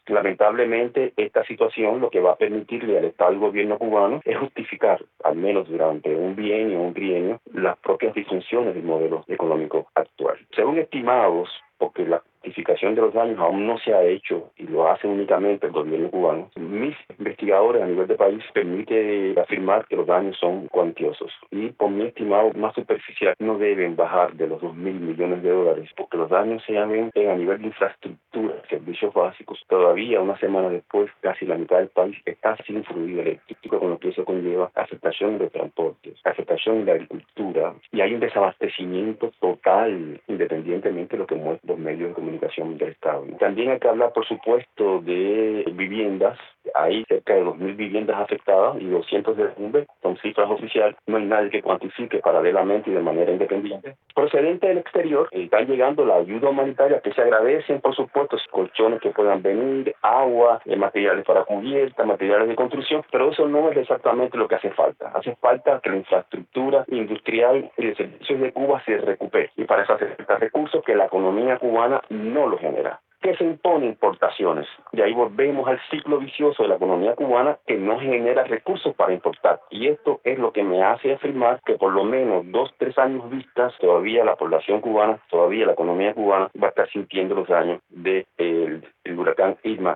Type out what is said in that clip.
Lamentablemente, esta situación lo que va a permitirle al Estado y gobierno cubano es justificar, al menos durante un bienio o un trienio, las propias disfunciones del modelo económico actual. Según estimados, porque la cuantificación de los daños aún no se ha hecho y lo hace únicamente el gobierno cubano, mis investigadores a nivel de país permiten afirmar que los daños son cuantiosos y por mi estimado más superficial no deben bajar de los 2.000 millones de dólares porque los daños se ven a nivel de infraestructura, servicios básicos. Todavía una semana después casi la mitad del país está sin fluido eléctrico, con lo que eso conlleva afectación de transportes, afectación de agricultura y hay un desabastecimiento total independientemente de lo que muestran los medios de comunicación del Estado. También hay que hablar, por supuesto, de viviendas. Hay cerca de 2.000 viviendas afectadas y 200 derrumbes, son cifras oficiales. No hay nadie que cuantifique paralelamente y de manera independiente. Procedente del exterior, están llegando la ayuda humanitaria que se agradecen, por supuesto, colchones que puedan venir, agua, materiales para cubierta, materiales de construcción, pero eso no es exactamente lo que hace falta. Hace falta que la infraestructura industrial y de servicios de Cuba se recupere y para eso hace falta recursos que la economía cubana no lo genera. ¿Qué se impone? Importaciones. Y ahí volvemos al ciclo vicioso de la economía cubana que no genera recursos para importar. Y esto es lo que me hace afirmar que por lo menos 2-3 años vistas, todavía la población cubana, todavía la economía cubana va a estar sintiendo los daños del huracán Irma